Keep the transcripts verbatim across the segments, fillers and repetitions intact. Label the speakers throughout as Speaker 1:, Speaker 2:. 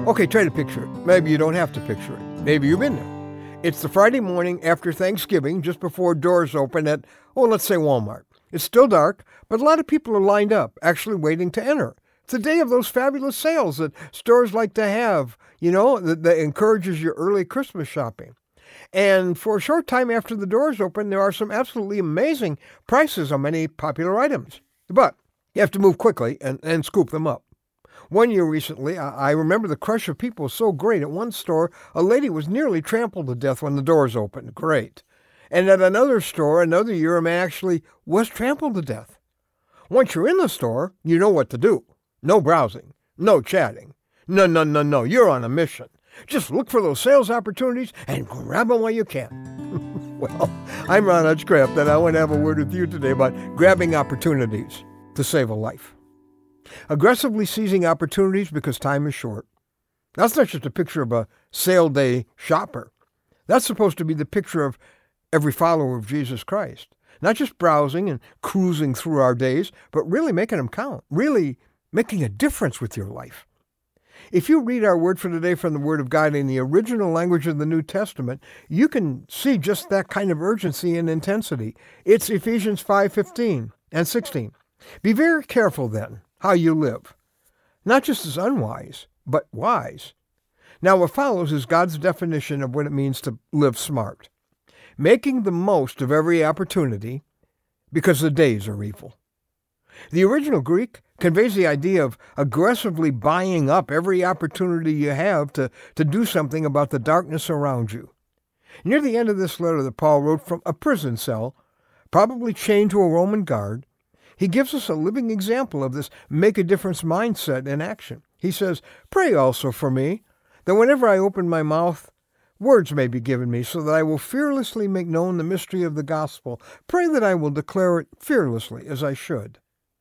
Speaker 1: Okay, try to picture it. Maybe you don't have to picture it. Maybe you've been there. It's the Friday morning after Thanksgiving, just before doors open at, oh, let's say Walmart. It's still dark, but a lot of people are lined up, actually waiting to enter. It's the day of those fabulous sales that stores like to have, you know, that, that encourages your early Christmas shopping. And for a short time after the doors open, there are some absolutely amazing prices on many popular items. But you have to move quickly and, and scoop them up. One year recently, I, I remember the crush of people was so great. At one store, a lady was nearly trampled to death when the doors opened. Great. And at another store, another year, a man actually was trampled to death. Once you're in the store, you know what to do. No browsing. No chatting. No, no, no, no. You're on a mission. Just look for those sales opportunities and grab them while you can. Well, I'm Ron Hutchcraft, and I want to have a word with you today about grabbing opportunities to save a life. Aggressively seizing opportunities because time is short. That's not just a picture of a sale day shopper. That's supposed to be the picture of every follower of Jesus Christ. Not just browsing and cruising through our days, but really making them count, really making a difference with your life. If you read our word for today from the Word of God in the original language of the New Testament, you can see just that kind of urgency and intensity. It's Ephesians five fifteen and sixteen. Be very careful then how you live, not just as unwise, but wise. Now what follows is God's definition of what it means to live smart. Making the most of every opportunity because the days are evil. The original Greek conveys the idea of aggressively buying up every opportunity you have to, to do something about the darkness around you. Near the end of this letter that Paul wrote from a prison cell, probably chained to a Roman guard, he gives us a living example of this make-a-difference mindset in action. He says, "Pray also for me, that whenever I open my mouth, words may be given me, so that I will fearlessly make known the mystery of the gospel. Pray that I will declare it fearlessly, as I should."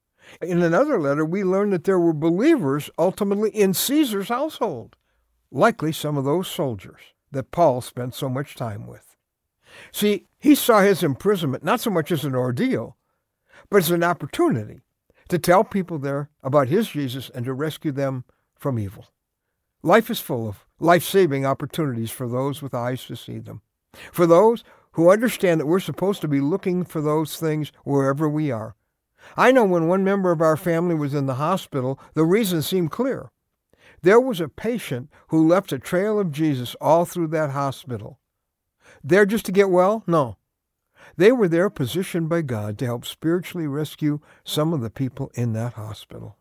Speaker 1: In another letter, we learn that there were believers ultimately in Caesar's household, likely some of those soldiers that Paul spent so much time with. See, he saw his imprisonment not so much as an ordeal, but as an opportunity to tell people there about his Jesus and to rescue them from evil. Life is full of life-saving opportunities for those with eyes to see them, for those who understand that we're supposed to be looking for those things wherever we are. I know when one member of our family was in the hospital, the reason seemed clear. There was a patient who left a trail of Jesus all through that hospital. There just to get well? No. They were there positioned by God to help spiritually rescue some of the people in that hospital.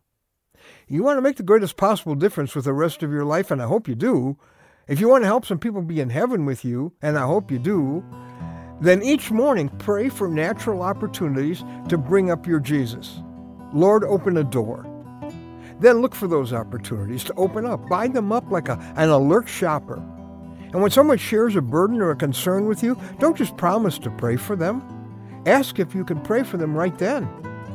Speaker 1: You want to make the greatest possible difference with the rest of your life, and I hope you do. If you want to help some people be in heaven with you, and I hope you do, then each morning pray for natural opportunities to bring up your Jesus. Lord, open a door. Then look for those opportunities to open up. Buy them up like a, an alert shopper. And when someone shares a burden or a concern with you, don't just promise to pray for them. Ask if you can pray for them right then.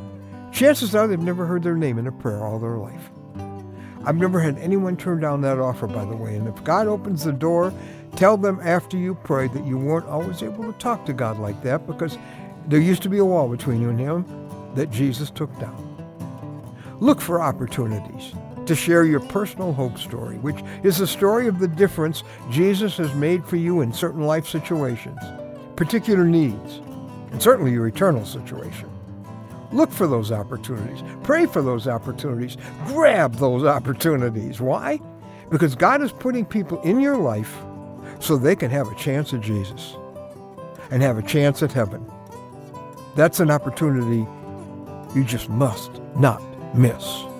Speaker 1: Chances are they've never heard their name in a prayer all their life. I've never had anyone turn down that offer, by the way. And if God opens the door, tell them after you pray that you weren't always able to talk to God like that because there used to be a wall between you and him that Jesus took down. Look for opportunities to share your personal hope story, which is the story of the difference Jesus has made for you in certain life situations, particular needs, and certainly your eternal situation. Look for those opportunities. Pray for those opportunities. Grab those opportunities. Why? Because God is putting people in your life so they can have a chance at Jesus and have a chance at heaven. That's an opportunity you just must not miss.